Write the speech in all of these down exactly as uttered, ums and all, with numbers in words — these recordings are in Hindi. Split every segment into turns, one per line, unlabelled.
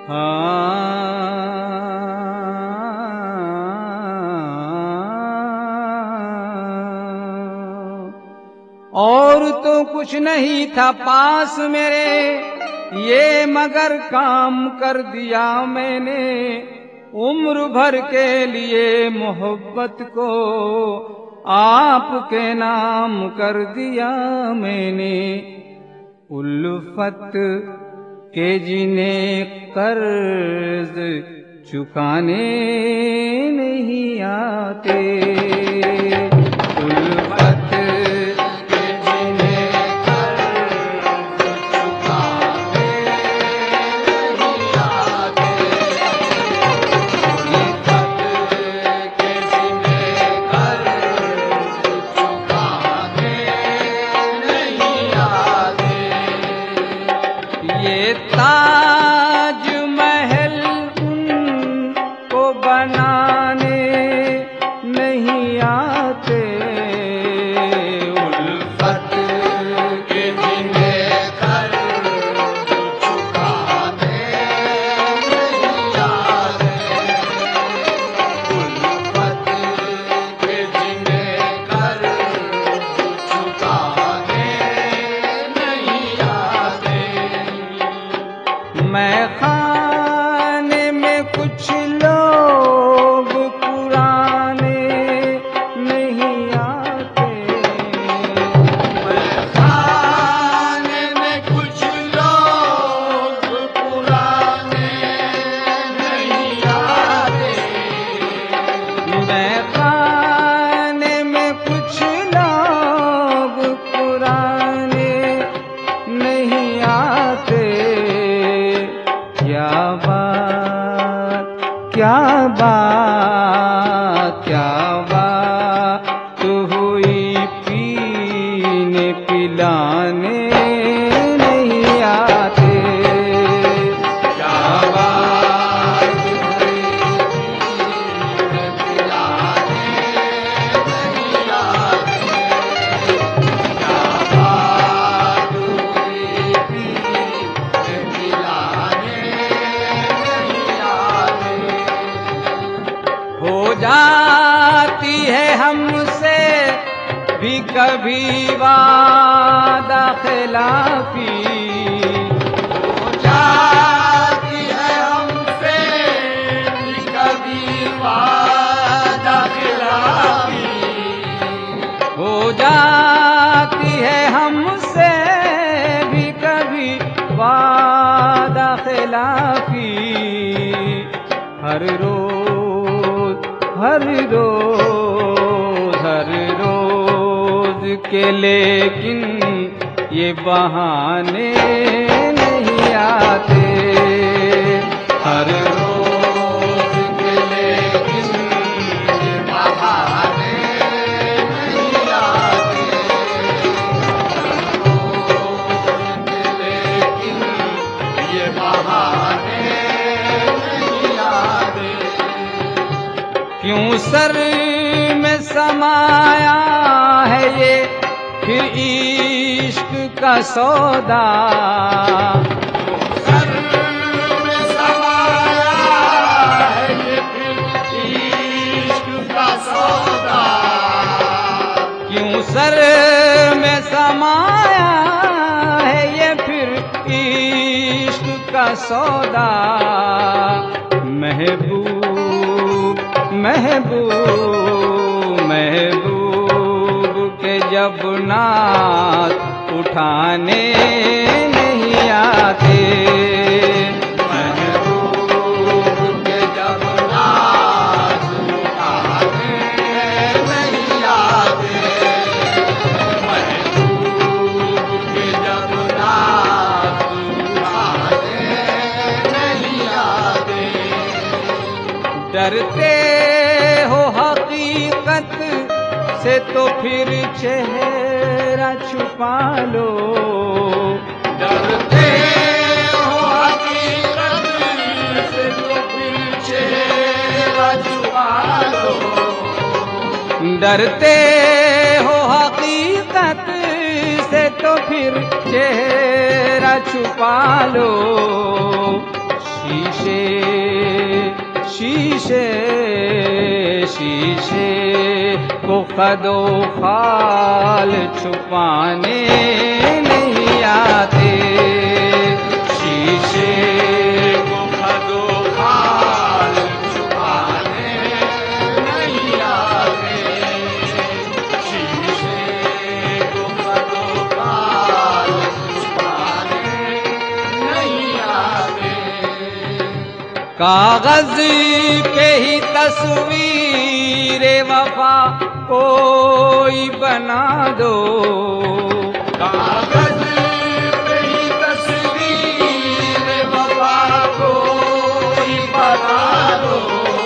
और तो कुछ नहीं था पास मेरे, ये मगर काम कर दिया मैंने। उम्र भर के लिए मोहब्बत को आपके नाम कर दिया मैंने। उल्फत के जिन्हें कर्ज चुकाने नहीं आते, उल्फत के जिन्हें कर्ज चुकाने नहीं आते, उल्फत के जिन्हें कर्ज चुकाने नहीं आते। ये ताज महल उनको बनाने नहीं आते, उल्फत के जिन्हें कर्ज चुकाने नहीं आते, उल्फत के जिन्हें कर्ज चुकाने नहीं आते। मैं खाने में कुछ लोग पुराने नहीं आते, मैं खाने में कुछ लोग पुराने नहीं आते, मैं खाने में कुछ लोग पुराने नहीं आते। क्या बात क्या बात क्या बात हुई, पीने पिलाने नहीं आते, क्या बात हुई, पीने पिलाने नहीं आते, क्या बात हुई, पीने पिलाने नहीं आते। हो जाती है हमसे भी कभी वादा खिलाफी, हो जाती है हमसे भी कभी वादा खिलाफी, हो जाती है हमसे भी कभी वादा खिलाफी। हर रोज हर रोज हर रोज के लेकिन ये बहाने नहीं आते, हर रोज के लेकिन ये बहाने नहीं आते, हर रोज के लेकिन ये बहाने नहीं आते। क्यों सर में समाया है ये फिर इश्क का सौदा, सर में समाया है ये फिर इश्क का सौदा, क्यों सर में समाया है ये फिर इश्क का सौदा। महबूब महबूब महबूब के जब नाथ उठाने नहीं आते, महबूब के जब नाथ उठाने नहीं आते, महबूब के जब नाथ उठाने नहीं आते। डरते हो हकीकत से तो फिर चेहरा छुपा लो, डरते हो हकीकत से तो फिर चेहरा छुपा लो, डरते हो हकीकत से तो फिर चेहरा छुपा लो। शीश शीशे शीशे को कदो खाल छुपाने नहीं आते। शीशे को कदो खाल छुपाने नहीं आते। शीशे को कदो खाल छुपाने नहीं आते। कागज पे ही तस्वीर वफा कोई बना दो। कागज पे ही तस्वीर वफा कोई बना दो।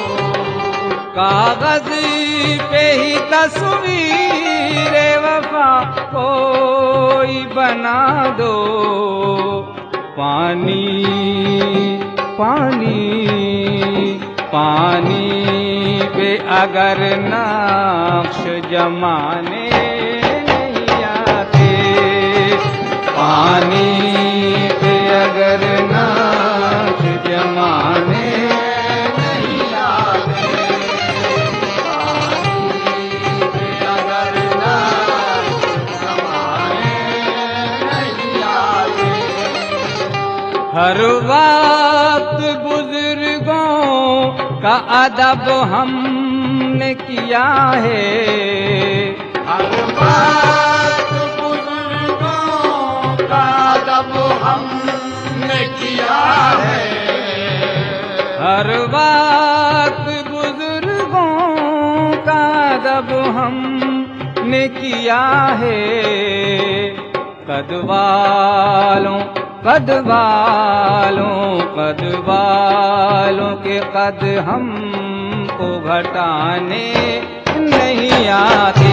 कागज पे ही तस्वीर वफा कोई बना दो। पानी पानी पानी पे अगर नक्श जमाने नहीं आते। पानी पे अगर नक्श जमाने नहीं आते। पानी पे अगर नक्श जमाने नहीं आते। हर वक्त बुजुर्गों का अदब हमने किया है। हर वक्त बुजुर्गों का अदब हमने किया है। हर वक्त बुजुर्गों का अदब हमने किया है। कद वालों कद वालों कद वालों के कद हमको घटाने नहीं आते।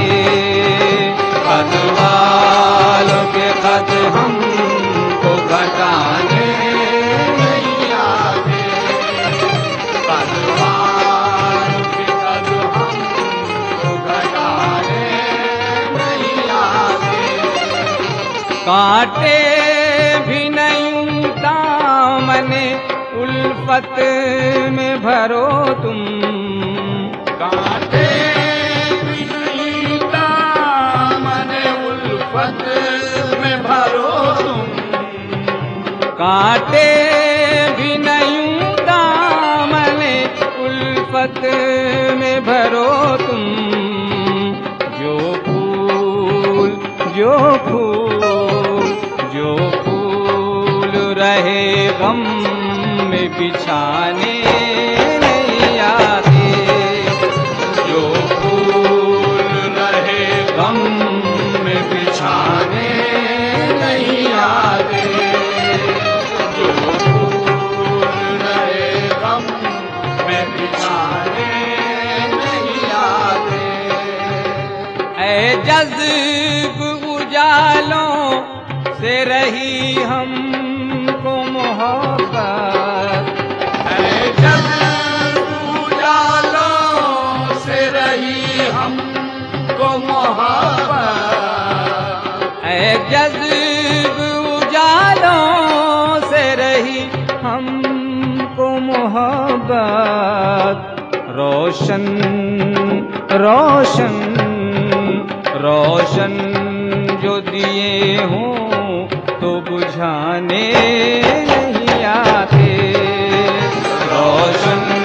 कद वालों के कद हमको घटाने नहीं आते। कद वालों के कद हमको घटाने नहीं आते। कांटे भी नहीं दामने उल्फत में भरो तुम। कांटे भी नहीं दामने उल्फत में भरो तुम। कांटे भी नहीं दामने उल्फत में भरो तुम। जो फूल जो फूल जो फूल रहे गम में बिछाने नहीं आते। जो फूल रहे गम में बिछाने नहीं आते। जो फूल रहे गम में बिछाने नहीं आते। ऐ जज़्ब उजालों से रही हमको मोहब्बत। ऐ जज़्ब उजालों से रही हमको मोहब्बत। ऐ जज़्ब उजालों से रही हमको मोहब्बत। रोशन रोशन रोशन जो दिए हों तो बुझाने नहीं आते। रोशन